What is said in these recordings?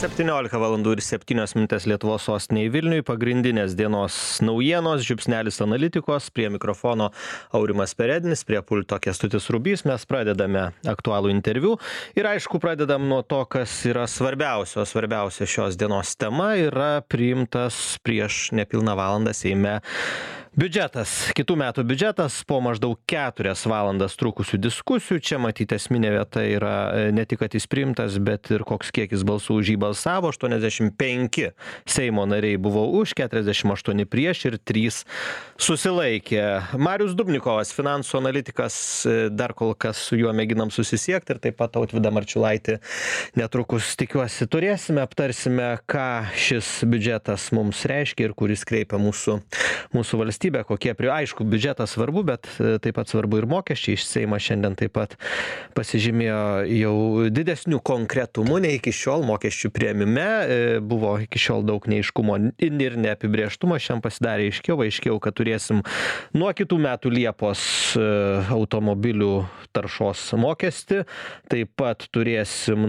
17:07 Lietuvos sostinėje Vilniuje, pagrindinės dienos naujienos, žiupsnelis analitikos, prie mikrofono Aurimas Perednis, prie pulto Kęstutis Rubys. Mes pradedame aktualų interviu ir aišku, pradedam nuo to, kas yra svarbiausia. Svarbiausia šios dienos tema yra priimtas prieš nepilną valandą Seime biudžetas, kitų metų biudžetas po maždaug 4 valandas trukusių diskusijų. Čia matyti esminė vieta yra ne tik, kad jis priimtas, bet ir koks kiekis balsų už jį balsavo. 85 Seimo nariai buvo už, 48 prieš ir 3 susilaikė. Marius Dubnikovas, finansų analitikas, dar kol kas su juo mėginam susisiekti, ir taip pat Tautvydą Marčiulaitį netrukus, tikiuosi, turėsime, aptarsime, ką šis biudžetas mums reiškia ir kuris kreipia mūsų valstybę. Aišku, biudžetas svarbu, bet taip pat svarbu ir mokesčiai. Iš Seimo šiandien taip pat pasižymėjo jau didesnių konkretumų nei iki šiol mokesčių priėmime. Buvo iki šiol daug neaiškumo ir neapibrėžtumo. Šiandien pasidarė aiškiau, kad turėsim nuo kitų metų Liepos automobilių taršos mokestį. Taip pat turėsim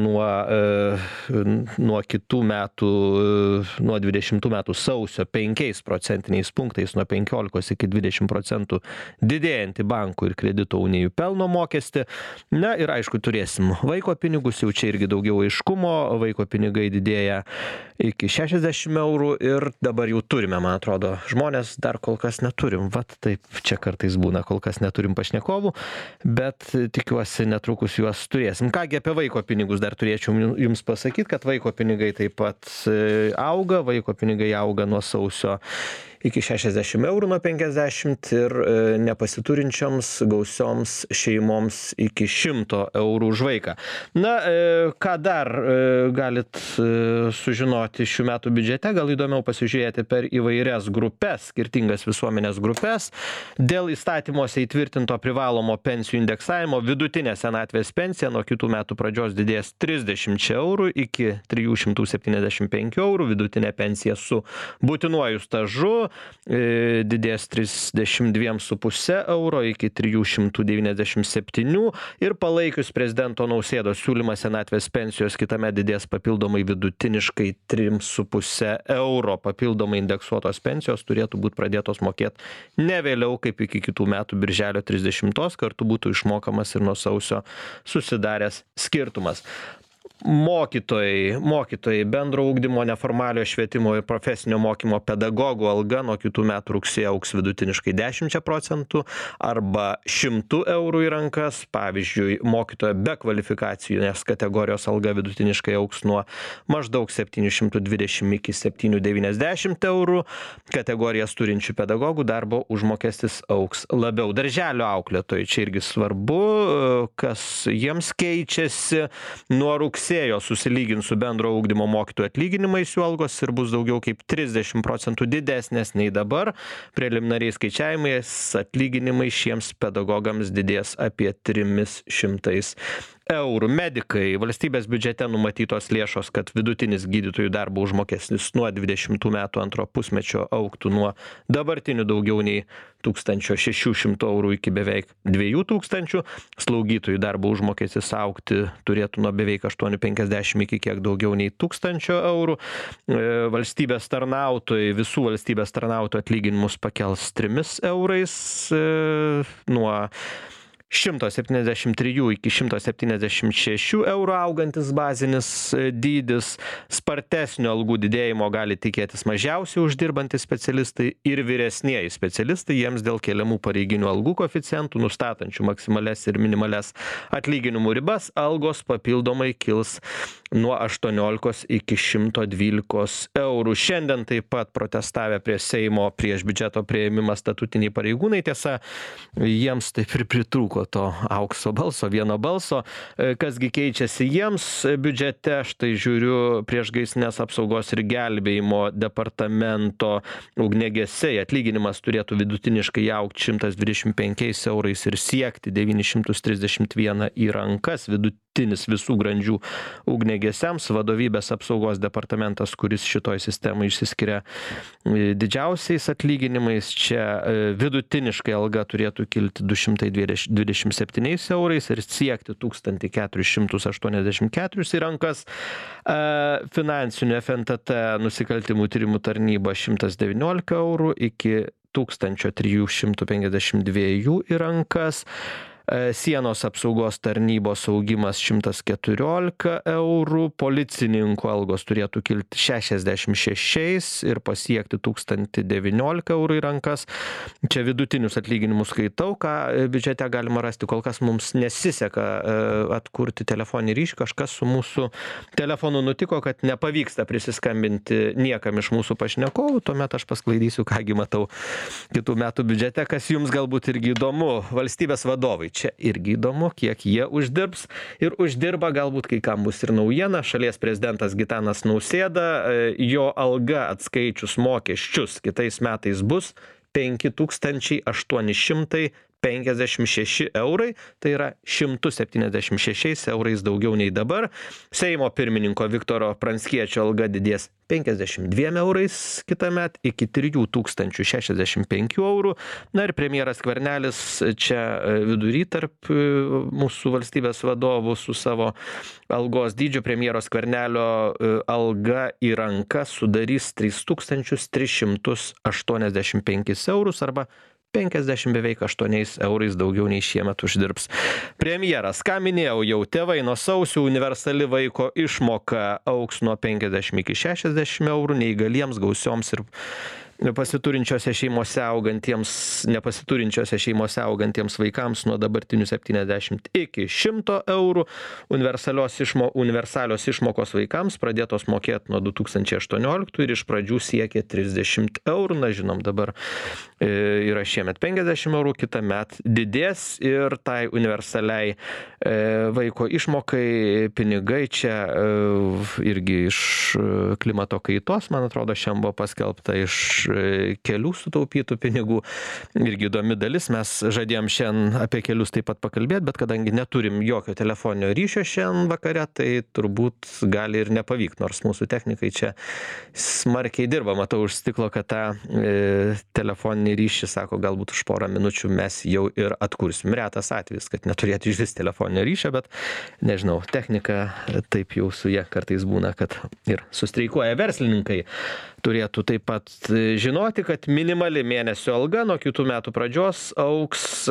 nuo kitų metų, nuo 20 metų sausio 5 procentiniais punktais, nuo 15 iki 20% didėjantį bankų ir kredito unijų pelno mokestį. Na ir aišku, turėsim vaiko pinigus, jau čia irgi daugiau aiškumo. Vaiko pinigai didėja iki 60 eurų ir dabar jau turime, man atrodo, žmonės dar kol kas neturim. Vat taip čia kartais būna, kol kas neturim pašnekovų, bet tikiuosi netrukus juos turėsim. Kągi apie vaiko pinigus dar turėčiau jums pasakyti, kad vaiko pinigai taip pat auga. Vaiko pinigai auga nuo sausio iki 60 eurų nuo 50 ir nepasiturinčioms gausioms šeimoms iki 100 eurų už vaiką. Na, ką dar galit sužinoti šių metų biudžete, gal įdomiau pasižiūrėti per įvairias grupės, skirtingas visuomenės grupės. Dėl įstatymuose įtvirtinto privalomo pensijų indeksavimo vidutinė senatvės pensija nuo kitų metų pradžios didės 30 eurų iki 375 eurų, vidutinė pensija su būtinuoju stažu didės 32,5 euro iki 397 ir palaikius prezidento Nausėdos siūlymą senatvės pensijos kitame didės papildomai vidutiniškai 3,5 euro. Papildomai indeksuotos pensijos turėtų būti pradėtos mokėti ne vėliau kaip iki kitų metų birželio 30, kartu būtų išmokamas ir nuo sausio susidaręs skirtumas. Mokytojai, bendro ugdymo, neformaliojo švietimo ir profesinio mokymo pedagogų alga nuo kitų metų rugsėjo augs vidutiniškai 10% arba 100 eurų į rankas. Pavyzdžiui, mokytojo be kvalifikacijos kategorijos alga vidutiniškai augs nuo maždaug 720 iki 790 eurų. Kategorijas turinčių pedagogų darbo užmokestis augs labiau. Darželio auklėtojai, čia irgi svarbu, kas jiems keičiasi. Nuo rugsėjo susilygins su bendro ugdymo mokytojų atlyginimais jų algos ir bus daugiau kaip 30% didesnės nei dabar. Preliminariais skaičiavimais atlyginimai šiems pedagogams didės apie 300 eurų. Medikai, valstybės biudžete numatytos lėšos, kad vidutinis gydytojų darbo užmokestis nuo 20 metų antro pusmečio augtų nuo dabartinių daugiau nei 1600 eurų iki beveik 2000. Slaugytojų darbo užmokestis augti turėtų nuo beveik 850 iki kiek daugiau nei 1000 eurų. Valstybės tarnautojai, visų valstybės tarnautojų atlyginimus pakels 3 eurais nuo 173 iki 176 eurų augantis bazinis dydis. Spartesnio algų didėjimo gali tikėtis mažiausiai uždirbantys specialistai ir vyresnieji specialistai. Jiems dėl keliamų pareiginių algų koeficientų, nustatančių maksimales ir minimales atlyginimų ribas, algos papildomai kils nuo 18 iki 112 eurų. Šiandien taip pat protestavę prie Seimo prieš biudžeto priėmimą statutiniai pareigūnai. Tiesa, jiems taip ir pritrūko to aukso balso, vieno balso. Kasgi keičiasi jiems biudžete? Štai žiūriu, priešgaisrinės apsaugos ir gelbėjimo departamento ugniagesiai atlyginimas turėtų vidutiniškai augti 125 eurais ir siekti 931 į rankas. vidutinis visų grandžių ugniagesiams. Vadovybės apsaugos departamentas, kuris šitoj sistemai išsiskiria didžiausiais atlyginimais. Čia vidutiniškai alga turėtų kilti 227 eurais ir siekti 1484 į rankas. Finansinių FNTT nusikaltimų tyrimų tarnyba 119 eurų iki 1352 į rankas. Sienos apsaugos tarnybos augimas 114 eurų, policininkų algos turėtų kilti 66 ir pasiekti 1019 eurų į rankas. Čia vidutinius atlyginimus skaitau, ką biudžete galima rasti. Kol kas mums nesiseka atkurti telefoninį ryšį, kažkas su mūsų telefonu nutiko, kad nepavyksta prisiskambinti niekam iš mūsų pašnekovų, tuomet aš pasklaidysiu, kągi matau kitų metų biudžete, kas jums galbūt irgi įdomu. Valstybės vadovai. Čia irgi įdomu, kiek jie uždirbs ir uždirba, galbūt kai kam bus ir naujiena. Šalies prezidentas Gitanas Nausėda, jo alga atskaičius mokesčius kitais metais bus 5856 eurai, tai yra 176 eurais daugiau nei dabar. Seimo pirmininko Viktoro Pranckiečio alga didės 52 eurais kitąmet iki 3065 eurų. Na ir premjeras Skvernelis čia vidury tarp mūsų valstybės vadovų su savo algos dydžiu. Premjero Skvernelio alga į rankas sudarys 3385 eurus arba 50 beveik 8 eurais daugiau nei šiemet uždirbs premjeras. Ką minėjau jau, tėvai nuo sausio universali vaiko išmoka augs nuo 50 iki 60 eurų, neįgaliems, gausioms ir nepasiturinčiose šeimose augantiems vaikams nuo dabartinių 70 iki 100 eurų. Universalios išmokos vaikams pradėtos mokėti nuo 2018 ir iš pradžių siekė 30 eurų. Na, žinom, dabar yra šiemet 50 eurų, kitąmet didės ir tai universaliai vaiko išmokai pinigai čia irgi iš klimato kaitos, man atrodo, šiandien buvo paskelbta iš kelių sutaupytų pinigų. Irgi įdomi dalis, mes žadėjom šiandien apie kelius taip pat pakalbėti, bet kadangi neturim jokio telefoninio ryšio šiandien vakare, tai turbūt gali ir nepavykti, nors mūsų technikai čia smarkiai dirba. Matau už stiklo, kad tą telefoninį ryšį, sako, galbūt už porą minučių mes jau ir atkursim. Retas atvejis, kad neturėtų iš vis telefoninio ryšio, bet nežinau, technika taip jau su jie kartais būna, kad ir sustreikuoja. Verslininkai turėtų taip pat žinoti, kad minimali mėnesio alga nuo kitų metų pradžios augs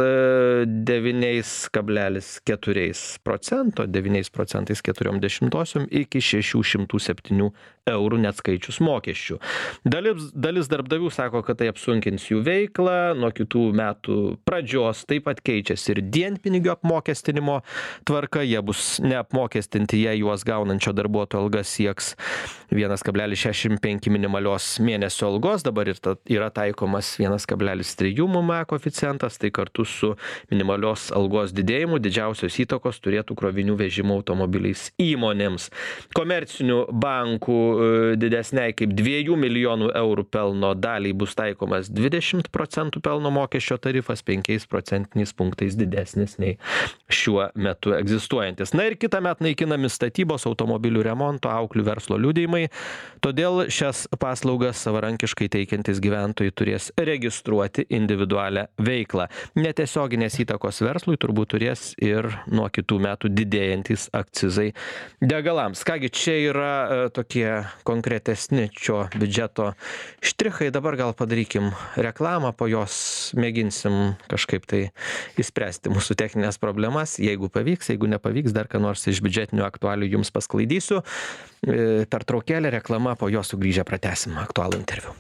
9,4%, 9,4 iki 607 eurų net skaičius mokesčių. Dalis darbdavių sako, kad tai apsunkins jų veiklą. Nuo kitų metų pradžios taip pat keičiasi ir dienpinigių apmokestinimo tvarka. Jie bus neapmokestinti, jei juos gaunančio darbuotojo alga sieks 1,65 minimalios mėnesio algos. Dabar yra taikomas 1,3 MMA koeficientas, tai kartu su minimalios algos didėjimu didžiausios įtakos turėtų krovinių vežimo automobiliais įmonėms. Komercinių bankų didesniai kaip 2 milijonų eurų pelno daliai bus taikomas 20% pelno mokesčio tarifas, 5 procentiniais punktais didesnis nei šiuo metu egzistuojantis. Na ir kitąmet naikinami statybos, automobilių remonto, auklių verslo liudijimai. Todėl šias paslaugas savarankiškai teikiantys gyventojai turės registruoti individualią veiklą. Netiesioginės įtakos verslui turbūt turės ir nuo kitų metų didėjantys akcizai degalams. Kągi, čia yra tokie konkretesni šio biudžeto štrichai. Dabar gal padarykim reklamą, po jos mėginsim kažkaip tai įspręsti mūsų techninės problemas. Jeigu pavyks, jeigu nepavyks, dar ką nors iš biudžetinių aktualijų jums pasklaidysiu. Pertraukėlė, reklama, po jos sugrįžę pratęsim aktualų interviu.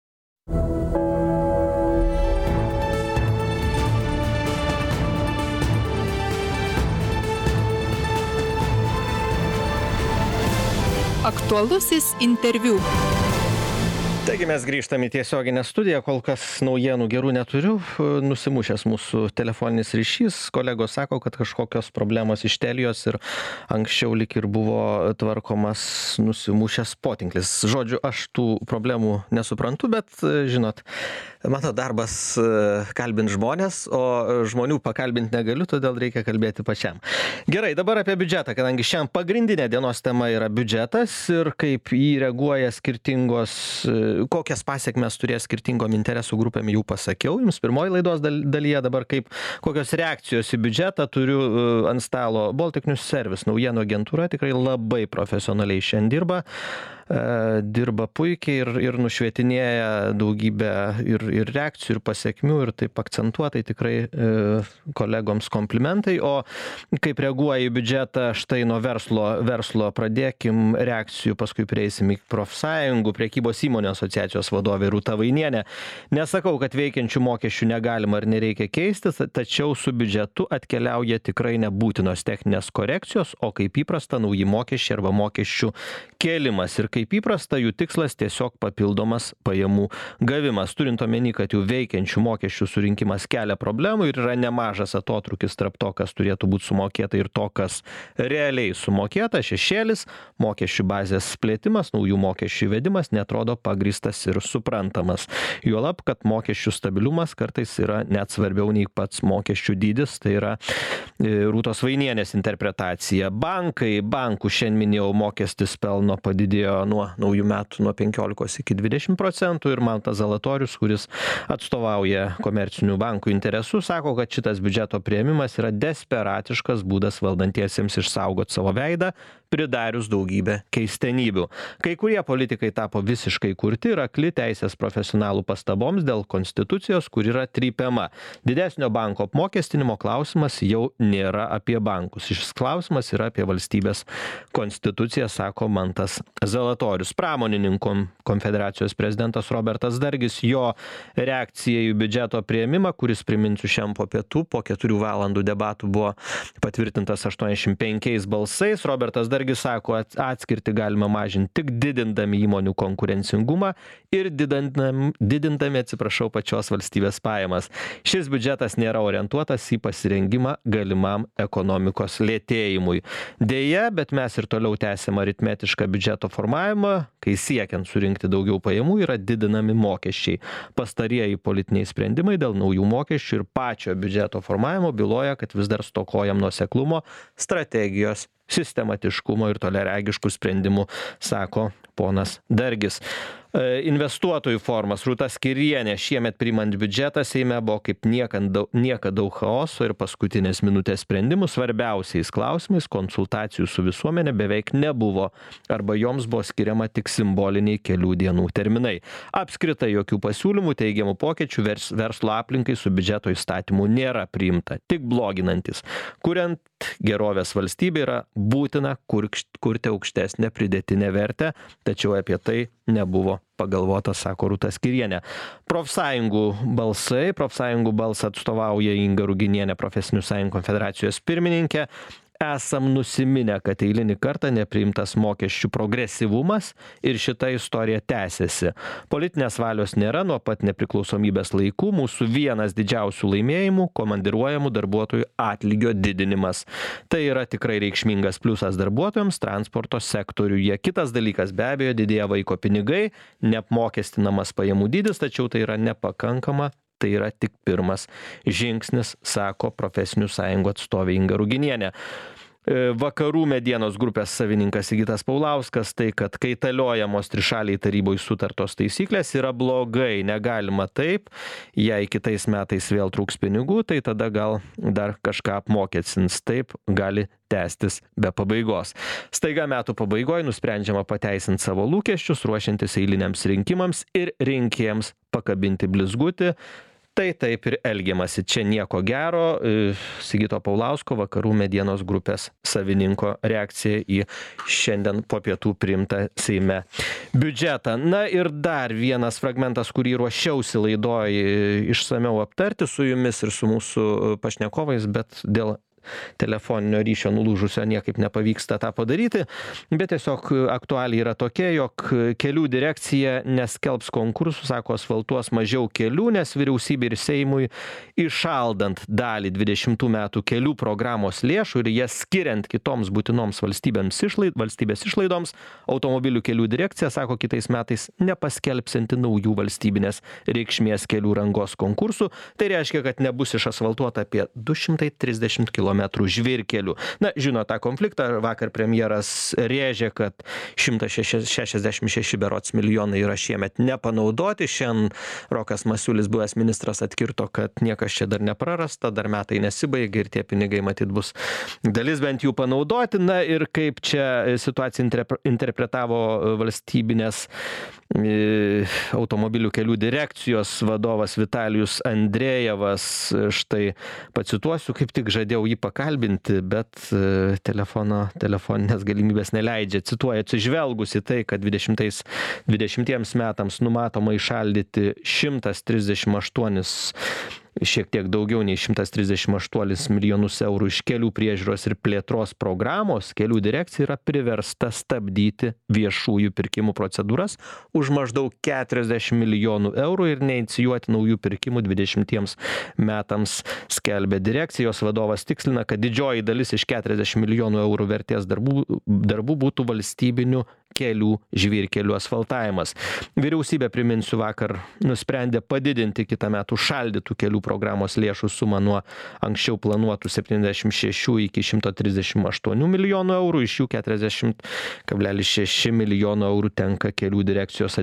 Aktualusis interviu. Taigi mes grįžtam į tiesioginę studiją, kol kas naujienų gerų neturiu, nusimušęs mūsų telefoninis ryšys, kolegos sako, kad kažkokios problemos iš Telijos ir anksčiau lik ir buvo tvarkomas nusimušęs potinklis. Žodžiu, aš tų problemų nesuprantu, bet žinot, Mano darbas kalbint žmonės, o žmonių pakalbint negaliu, todėl reikia kalbėti pačiam. Gerai, dabar apie biudžetą, kadangi šiandien pagrindinė dienos tema yra biudžetas ir kaip jį reaguoja skirtingos, kokias pasiekmes turės skirtingom interesų grupėm, jau pasakiau jums pirmoji laidos dalyje, dabar kokios reakcijos į biudžetą turiu ant stalo. Baltic News Service, naujienų agentūra, tikrai labai profesionaliai šiandien dirba puikiai ir nušvietinėja daugybę ir reakcijų, ir pasiekmių, ir taip akcentuotai tikrai kolegoms komplimentai. O kaip reaguoja į biudžetą, štai nuo verslo pradėkim reakcijų, paskui prieisim į profsąjungų, prekybos įmonių asociacijos vadovė Rūta Vainienė. Nesakau, kad veikiančių mokesčių negalima ar nereikia keistis, tačiau su biudžetu atkeliauja tikrai nebūtinos techninės korekcijos, o kaip įprasta nauji mokesčiai arba mokesčių kėlimas. Ir kaip įprasta, jų tikslas tiesiog papildomas pajamų gavimas. Turint omeny, kad jų veikiančių mokesčių surinkimas kelia problemų ir yra nemažas atotrūkis tarp to, kas turėtų būti sumokėta ir to, kas realiai sumokėta, šešėlis, mokesčių bazės plėtimas, naujų mokesčių įvedimas netrodo pagrįstas ir suprantamas. Juolab, kad mokesčių stabilumas kartais yra net svarbiau nei pats mokesčių dydis, tai yra Rūtos Vainienės interpretacija. Bankų šiandien minėjau, mokestis pelno padidėjo nuo naujų metų nuo 15 iki 20% ir Mantas Zalatorius, kuris atstovauja komercinių bankų interesus, sako, kad šitas biudžeto priėmimas yra desperatiškas būdas valdantiesiems išsaugoti savo veidą, pridarius daugybę keistenybių. Kai kurie politikai tapo visiškai kurti ir akli teisės profesionalų pastaboms dėl konstitucijos, kur yra trypiama. Didesnio banko apmokestinimo klausimas jau nėra apie bankus. Šis klausimas yra apie valstybės konstituciją, sako Mantas Zalatorius. Pramonininkų konfederacijos prezidentas Robertas Dargis, jo reakcija į biudžeto priėmimą, kuris, priminsiu, šiandien po pietų, po 4 valandų debatų buvo patvirtintas 85 balsais. Robertas Dargis sako, atskirti galima mažinti tik didindami įmonių konkurencingumą ir didindami, pačios valstybės pajamas. Šis biudžetas nėra orientuotas į pasirengimą galimam ekonomikos lėtėjimui. Deja, bet mes ir toliau tęsiam aritmetišką biudžeto formavimą, kai siekiant surinkti daugiau pajamų yra didinami mokesčiai. Pastarieji politiniai sprendimai dėl naujų mokesčių ir pačio biudžeto formavimo byloja, kad vis dar stokojam nuoseklumo, strategijos, sistematiškumo ir toliaregiškų sprendimų, sako ponas Dargis. Investuotojų forumas, Rūta Skyrienė, šiemet priimant biudžetą Seime buvo kaip niekad daug chaoso ir paskutinės minutės sprendimų svarbiausiais klausimais, konsultacijų su visuomenė beveik nebuvo, arba joms buvo skiriama tik simboliniai kelių dienų terminai. Apskritai jokių pasiūlymų, teigiamų pokyčių verslo aplinkai su biudžeto įstatymu nėra priimta, tik bloginantis. Kuriant gerovės valstybė yra būtina kurti aukštesnę pridėtinę vertę, tačiau apie tai nebuvo pagalvota, sako Rūta Skyrienė. Profsąjungų balsą atstovauja Inga Ruginienė, Profesinių sąjungų konfederacijos pirmininkė. Esam nusiminę, kad eilinį kartą nepriimtas mokesčių progresyvumas ir šita istorija tęsiasi. Politinės valios nėra nuo pat nepriklausomybės laikų. Mūsų vienas didžiausių laimėjimų - komandiruojamų darbuotojų atlygio didinimas. Tai yra tikrai reikšmingas pliusas darbuotojams transporto sektoriuje. Kitas dalykas, be abejo, didėja vaiko pinigai, neapmokestinamas pajamų dydis, tačiau tai yra nepakankama. Tai yra tik pirmas žingsnis, sako Profesinių sąjungų atstovė Inga Ruginienė. Vakarų medienos grupės savininkas Sigitas Paulauskas, tai kad kaitaliojamos trišaliai taryboje sutartos taisyklės yra blogai, negalima taip, jei kitais metais vėl trūks pinigų, tai tada gal dar kažką apmokestins, taip gali tęstis be pabaigos. Staiga metų pabaigoje nusprendžiama pateisinti savo lūkesčius, ruošiantis eiliniams rinkimams ir rinkėjams pakabinti blizgutį. Tai taip ir elgiamasi. Čia nieko gero. Sigito Paulausko, Vakarų medienos grupės savininko reakcija į šiandien po pietų priimtą Seime biudžetą. Na ir dar vienas fragmentas, kurį ruošiausi laidoj išsamiau aptarti su jumis ir su mūsų pašnekovais, bet dėl telefoninio ryšio nulūžusio niekaip nepavyksta tą padaryti, bet tiesiog aktualija yra tokia, jog kelių direkcija neskelbs konkursų, sako, asfaltuos mažiau kelių, nes vyriausybė ir Seimui įšaldant dalį 20 metų kelių programos lėšų ir jas skiriant kitoms būtinoms valstybės išlaidoms, automobilių kelių direkcija sako kitais metais nepaskelbsianti naujų valstybinės reikšmės kelių rangos konkursų. Tai reiškia, kad nebus išasfaltuota apie 230 km žvyrkelių. Na, žino tą konfliktą, vakar premjeras rėžė, kad 166 berods milijonai yra šiemet nepanaudoti. Šiandien Rokas Masiulis, buvęs ministras, atkirto, kad niekas čia dar neprarasta, dar metai nesibaigia ir tie pinigai matyt bus dalis bent jų panaudoti. Na ir kaip čia situaciją interpretavo valstybinės automobilių kelių direkcijos vadovas Vitalijus Andrejevas. Štai pacituosiu, kaip tik žadėjau jį pakalbinti, bet telefoninės galimybės neleidžia. Cituoju, atsižvelgus į tai, kad 20 metams numatoma įšaldyti 138, šiek tiek daugiau nei 138 milijonus eurų iš kelių priežiūros ir plėtros programos, kelių direkcija yra priversta stabdyti viešųjų pirkimų procedūras už maždaug 40 milijonų eurų ir neinicijuoti naujų pirkimų 20 metams, skelbia direkcija. Jos vadovas tikslina, kad didžioji dalis iš 40 milijonų eurų vertės darbų būtų valstybinių kelių žvyrkelių asfaltavimas. Vyriausybė, priminsiu, vakar nusprendė padidinti kitą metų šaldytų kelių programos lėšų sumą nuo anksčiau planuotų 76 iki 138 milijonų eurų, iš jų 40,6 milijonų eurų tenka kelių direkcijos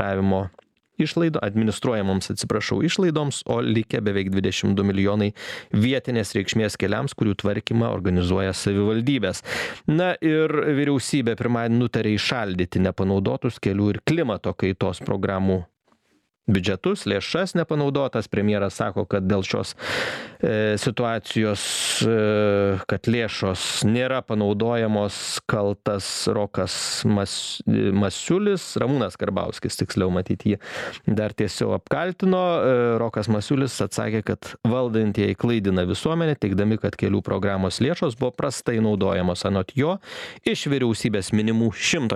administruojamoms išlaidoms, o likę beveik 22 milijonai vietinės reikšmės keliams, kurių tvarkymą organizuoja savivaldybės. Na ir vyriausybė pirmadienį nutarė įšaldyti nepanaudotus kelių ir klimato kaitos programų biudžetus, lėšas nepanaudotas. Premjeras sako, kad dėl šios situacijos, kad lėšos nėra panaudojamos, kaltas Rokas Masiulis, Ramūnas Karbauskis, tiksliau matyti jį dar tiesiog apkaltino. Rokas Masiulis atsakė, kad valdantieji klaidina visuomenę, teigdami, kad kelių programos lėšos buvo prastai naudojamos. Anot jo, iš vyriausybės minimų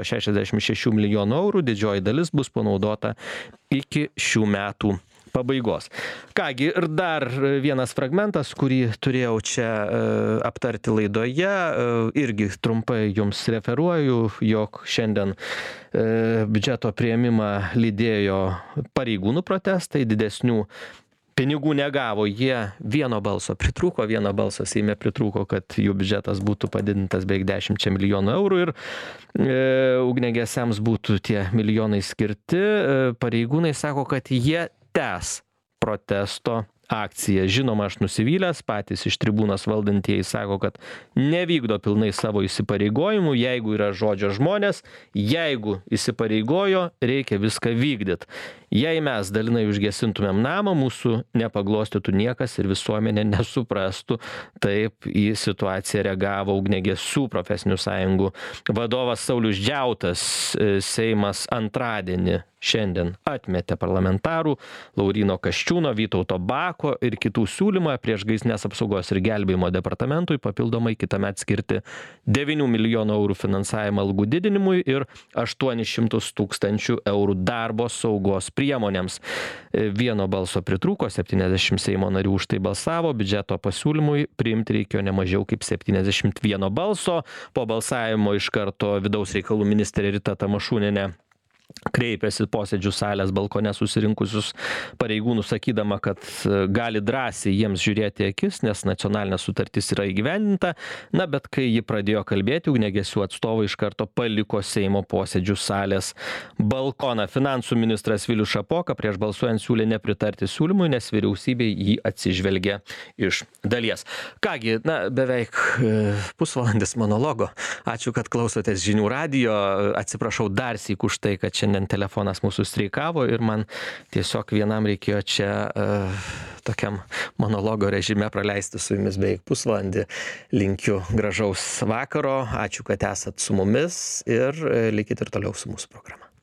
166 milijonų eurų didžioji dalis bus panaudota iki šių metų pabaigos. Kągi, ir dar vienas fragmentas, kurį turėjau čia aptarti laidoje, irgi trumpai jums referuoju, jog šiandien biudžeto priėmimą lydėjo pareigūnų protestai, didesnių pinigų negavo, jie vieno balso Seime pritrūko, kad jų biudžetas būtų padidintas beveik 10 milijonų eurų ir ugniagesiams būtų tie milijonai skirti. Pareigūnai sako, kad jie tęs protesto akciją. Žinoma, aš nusivylęs, patys iš tribūnos valdantieji sako, kad nevykdo pilnai savo įsipareigojimų, jeigu yra žodžio žmonės, jeigu įsipareigojo, reikia viską vykdyti. Jei mes dalinai užgesintumėm namą, mūsų nepaglostytų niekas ir visuomenė nesuprastų. Taip į situaciją reagavo ugniagesių profesinių sąjungų vadovas Saulius Džiautas. Seimas antradienį šiandien atmetė parlamentarų Lauryno Kasčiūno, Vytauto Bako ir kitų siūlymą priešgaisrinės apsaugos ir gelbėjimo departamentui papildomai kitąmet skirti 9 milijonų eurų finansavimą algų didinimui ir 800 tūkstančių eurų darbo saugos priemonėms. Vieno balso pritrūko, 70 Seimo narių už tai balsavo, biudžeto pasiūlymui priimti reikėjo ne mažiau kaip 71 balso. Po balsavimo iš karto vidaus reikalų ministrė Rita Tamašunienė kreipėsi posėdžių salės balkone susirinkusius pareigūnus, sakydama, kad gali drąsiai jiems žiūrėti akis, nes nacionalinė sutartis yra įgyvendinta. Na, bet kai ji pradėjo kalbėti, ugniagesių atstovai iš karto paliko Seimo posėdžių salės balkoną. Finansų ministras Vilius Šapoka prieš balsuojant siūlė nepritarti siūlymui, nes vyriausybė jį atsižvelgia iš dalies. Kągi, na, beveik pusvalandis monologo. Ačiū, kad klausotės žinių radijo. Atsiprašau dar syk už tai, kad šiandien telefonas mūsų streikavo ir man tiesiog vienam reikėjo čia tokiam monologo režime praleisti su jumis beveik pusvalandį. Linkiu gražaus vakaro, ačiū, kad esat su mumis ir likit ir toliau su mūsų programa.